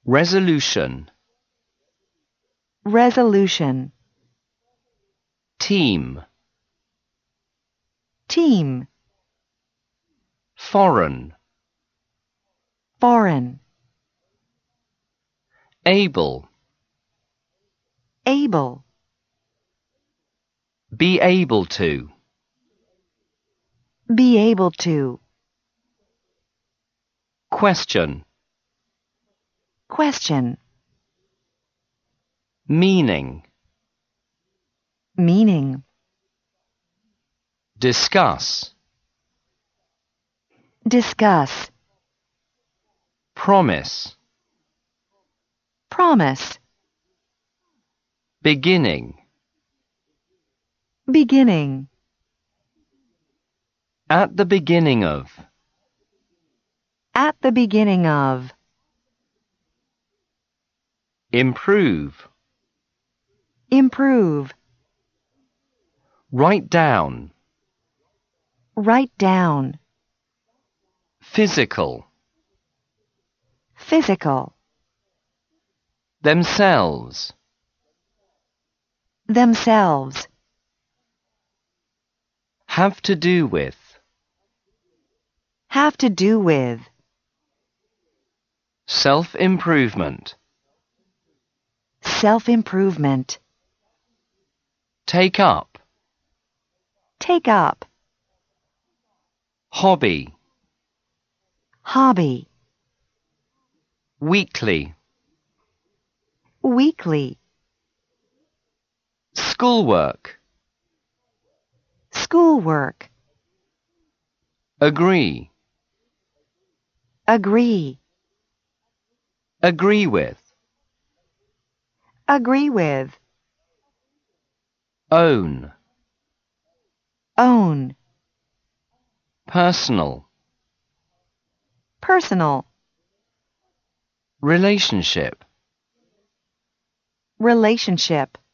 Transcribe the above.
resolution, resolution, team, team, foreign, foreign, able, able, be able to, be able to, question, question, meaning, meaning, discuss, discuss, promise, promise, beginning, beginning, at the beginning of, at the beginning of, improve, improve, write down, write down, physical, physical, themselves, themselves, have to do with, have to do with, self-improvement, self-improvement, take up, take up, hobby, hobby, weekly, weekly, schoolwork, schoolwork, agree, agree, agree with, agree with, own, own, personal, personal, relationship. relationship.